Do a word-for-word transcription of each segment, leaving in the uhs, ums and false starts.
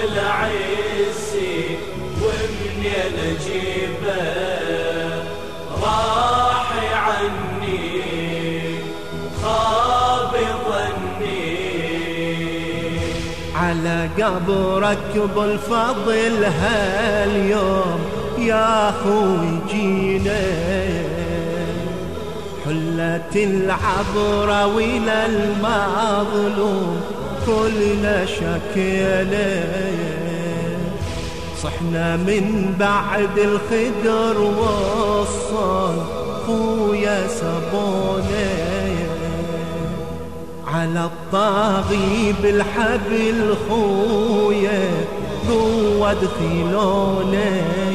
عزي ومنين اجيبه راح عني خاب ظني. على قبرك بالفضل هاليوم يا خوي جينا حلت العبرة ولا المظلوم كلنا شكينا. صحنا من بعد الخدر والصال خويا سبونا على الطاغي بالحبل خويا قوة دخلونا.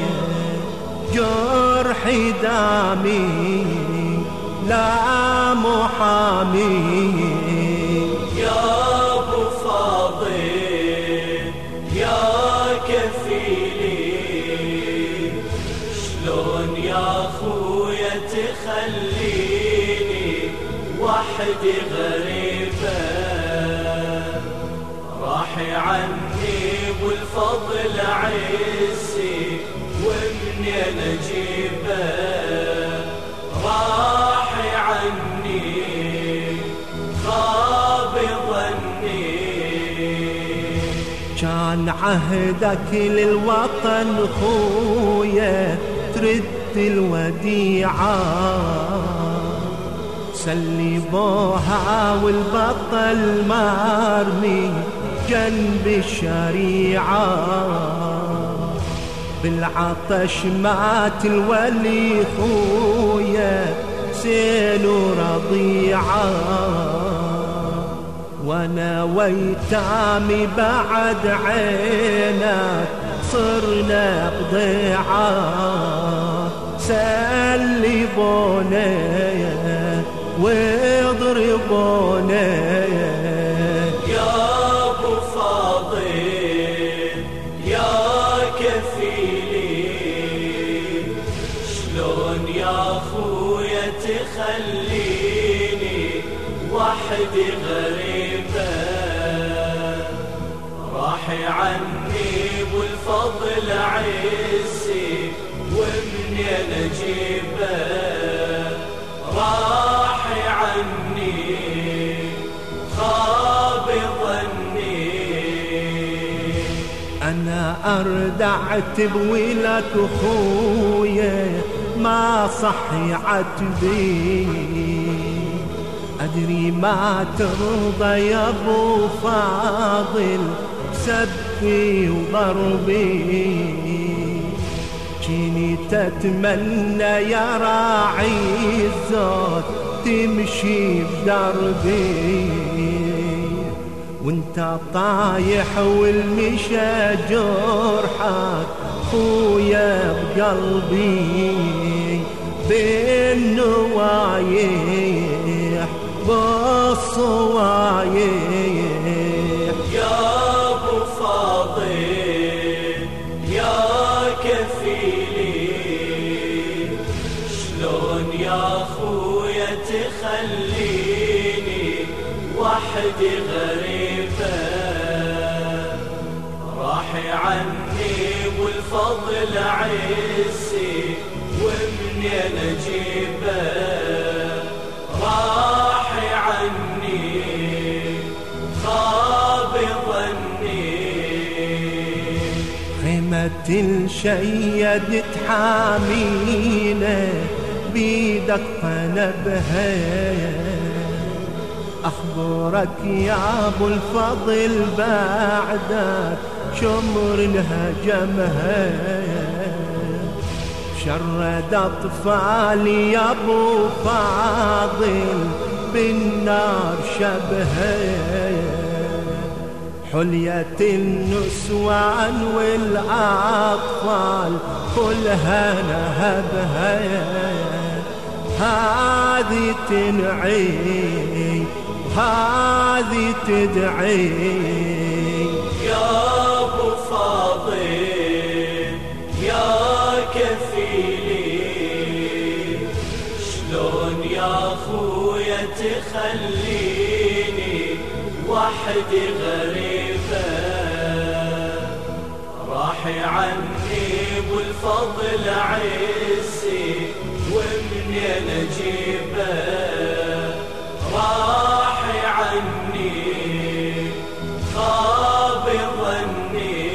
جرحي دامي لا محامي يا ابو فاضل يا كفيلي شلون يا خويا تخليني وحدي غريبة راح عني بالفضل عزي ومنين اجيبه راح عني خاب ظني. كان عهدك للوطن خويا ترد الوديعة سلبوها والبطل مرمي جنب الشريعة. بالعطش مات الولي خويا سيل رضيعة وانا ويتامي بعد عينك صرنا بضيعة. سلبونا واضربونا يا ابو فاضل يا كفيلي شلون يا خويا تخليني وحدي غريبة راح عني بالفضل عزي ومنين اجيبه راح عني خاب ظني. أنا أردعت بولك خويا ما صحي عتبي أدري ما ترضى يا أبو فاضل سبي وضربي. جيني تتمنى يا راعي الزود تمشي بدربي وانت طايح والمشى جرحك خويا بقلبي بين نوايح بالصوايح. يا ابو فاضل يا كفيلي شلون يا خويا تخليني وحدي غريبة راح عني بالفضل عزي ومنين اجيبه راح عني خاب ظني. خيمة الشيد تحامينا بيدك قلبها أخبرك يا أبو الفضل بعدك شمر هجمها شرد أطفالي يا أبو فاضل بالنار شبها حلية النسوان والأطفال كلها نهبها هذه تنعي هذه تدعي. يا ابو فاضل يا كفيلي شلون يا خويا تخليني وحدي غريبة راح عني بالفضل عزي ومنين اجيبه راح عني خاب ظني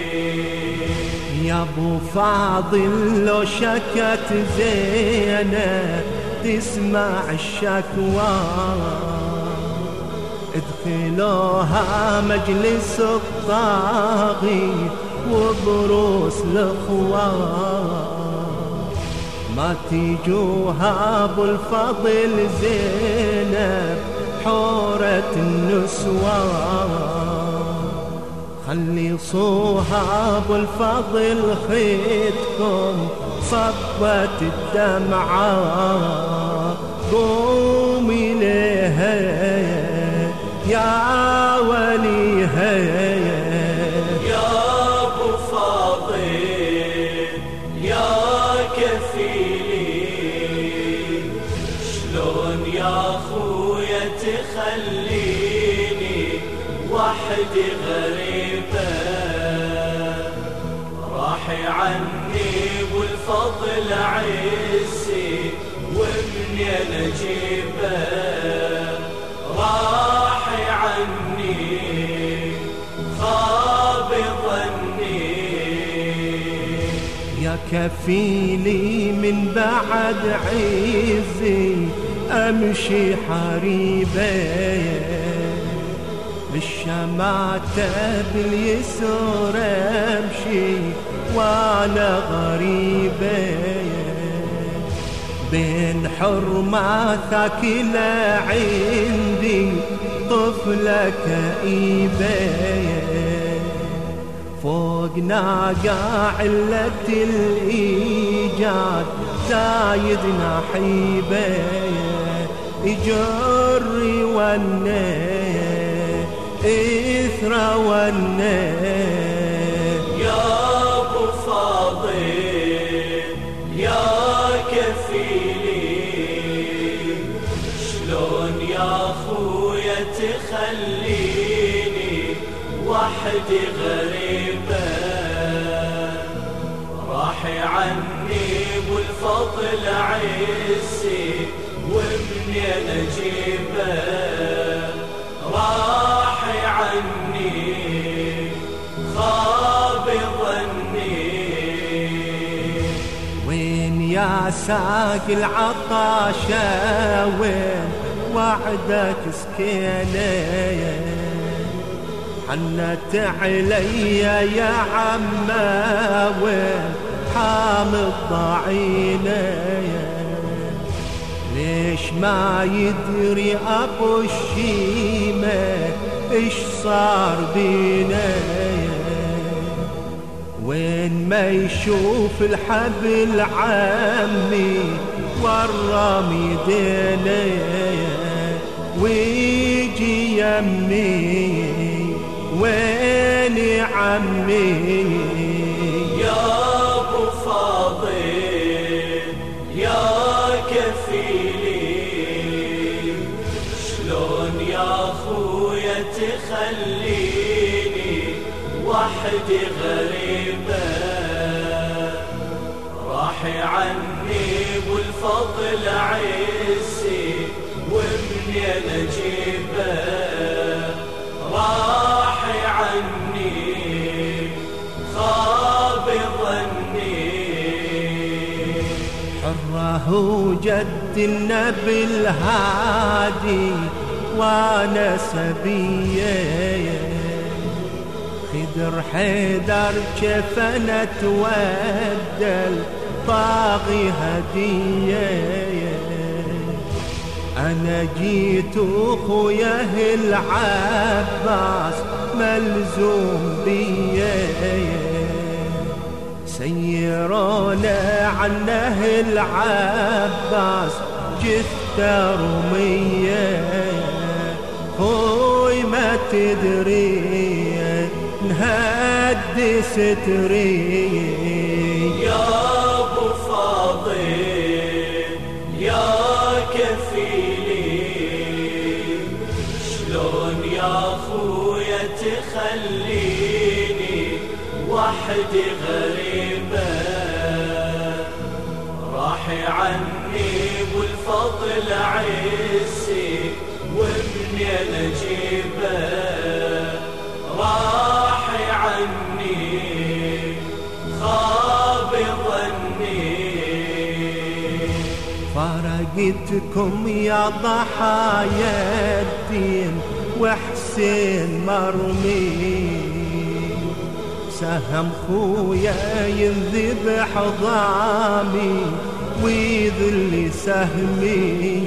يا ابو فاضل لو شكت زينب تسمع الشكوى ادخلوها مجلس الطاغي وبروس الاخوان ما تيجوها ابو الفضل زينب حورة النسوان خلي صوها ابو الفضل خيتكم صبت الدمعة قومي لها يا وليها يا ابو فاضل يا كفيلي شلون يا خويا تخليني وحدي غريبة راح عني والفضل عزي ومنين اجيبه راح عني خاب ظني يا كفيلي من بعد عزي امشي حريبه بالشماتة باليسر امشي وانا غريبه بين حرمة ثاكلة عندي طفلة كئيبة فوق ناقة علة الإيجاد زايد نحيبة يجري ونه إثرى ونه يا أبو فاضل يا كفيلي شلون يا خويا تخليني وحدي غريبة راح عني والفضل عزي ومنين اجيبه راح عني خاب ظني وين يا ساق العطاشة وين وعدك سكينة حنت علي يا عما وين حامض ضعينة ليش ما يدري ابو الشيمة ايش صار بينا وين ما يشوف الحبل عمي ورم يدينا ويجي يمي وين عمي يا ابو فاضل يا كفيلي شلون يا خويا تخليني وحدي غريبة راح عني والفضل عزي ومنين اجيبه راح عني خاب ظني حره جد النبي الهادي وانا سبيه خدر حيدر كفنا تودل طاغي هديه انا جيت اخويا العباس ملزوم بيه سيرونا عنه العباس جثة رمية خوي ما تدري نهدي ستري يا ابو فاضل يا كفيلي شلون يا خويا تخليني وحدي غريبة. راح عني والفضل عيسي ومنين اجيبه. راح عني خاب ظني. فارقتكم يا ضحايا الدين وحسين مرمي. سهم خويا ينذبح ضامي ويذل سهمي.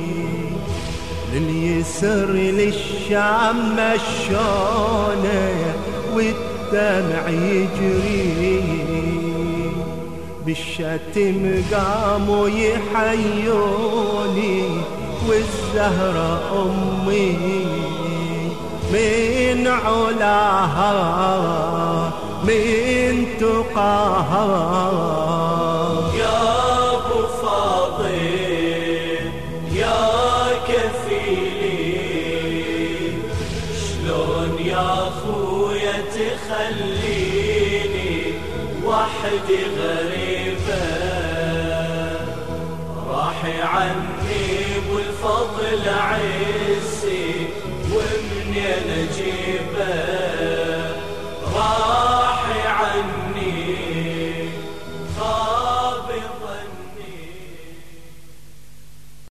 لليسر للشام مشونه والدمع يجري. بالشتم قاموا يحيوني والزهرة أمي. من علاها من تقاها. يا ابو فاضل يا كفيلي، شلون يا خويا تخليني وحدي غريبة. راح عني والفضل عيسي ومنين اجيبه.